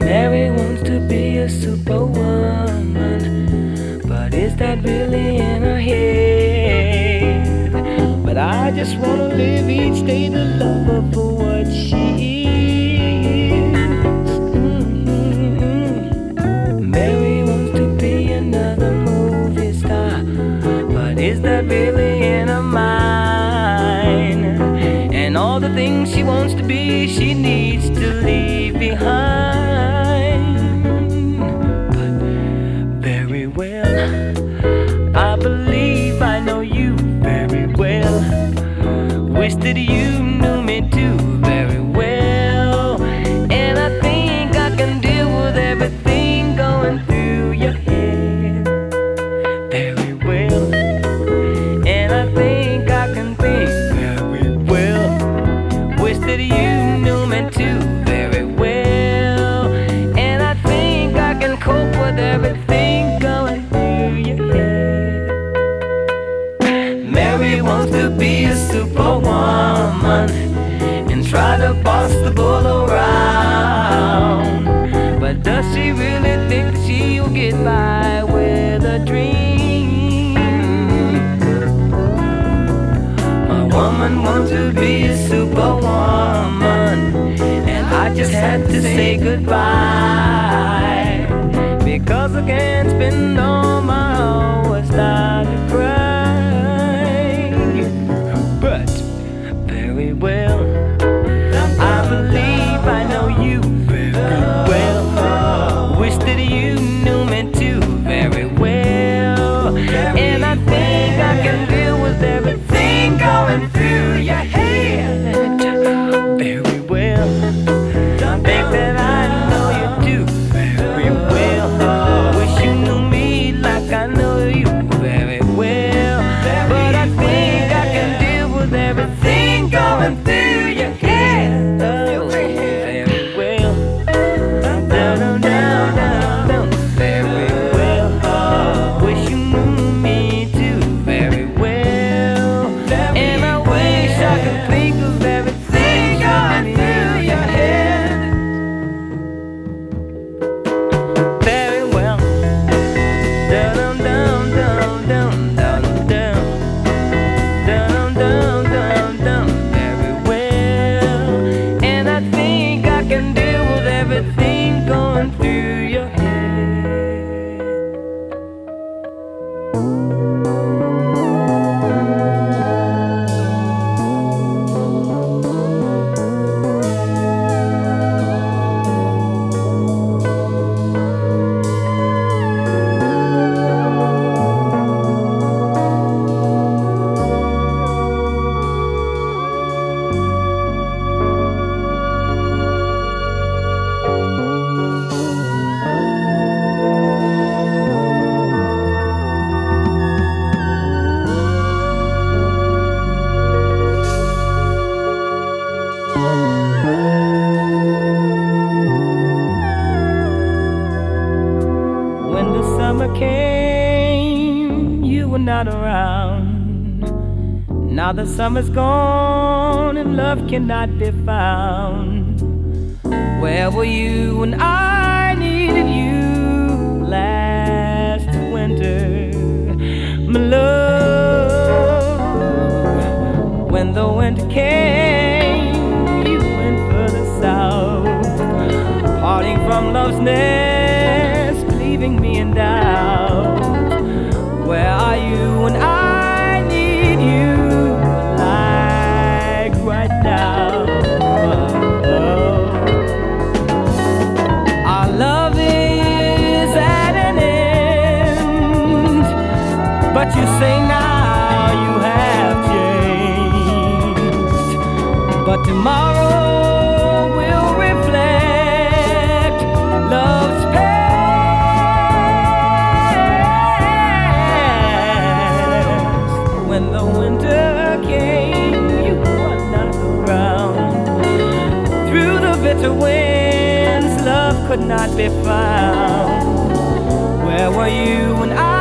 Mary wants to be a superwoman, but is that really in her head? But I just wanna live each day to love her for what she is. Mary wants to be another movie star, but is that really in her mind? And all the things she wants to be, she needs to leave behind. But very well, I believe I know you very well. Wish that you knew me too very well. And I think I can deal with everything going through your head very well. And I think I can think very well. Wish that you knew me too very well. And I think I can cope with everything going through your head. Mary wants to be a superwoman and try to boss the bull around. But does she really think that she'll get by with a dream? My woman wants to be a superwoman, and I just had to say goodbye, because I can't spend all my hours trying to cry. But very well, I believe I know you very well. Wish that you knew me too very well. And I think I can deal with everything going through your head very well. Think that I know you too very well. Wish you knew me like I know you very well. But I think I can deal with everything going through your head very well. Down, down, down, down, very well. Wish you knew me too very well. And I wish I could think of everything going through your head very well. Down, down, down, down, down, down, down, down, down, down, very well. And I think I can deal with everything going through your head. When the summer came, you were not around. Now the summer's gone and love cannot be found. Where were you when I needed you last winter, my love? When the winter came, you went further south, parting from love's nest, leaving me in doubt. Where are you when I need you, like right now? Our love is at an end, but you say now you have changed. But tomorrow will reflect love's past. When the winter came, you were not around. Through the bitter winds, love could not be found. Where were you when I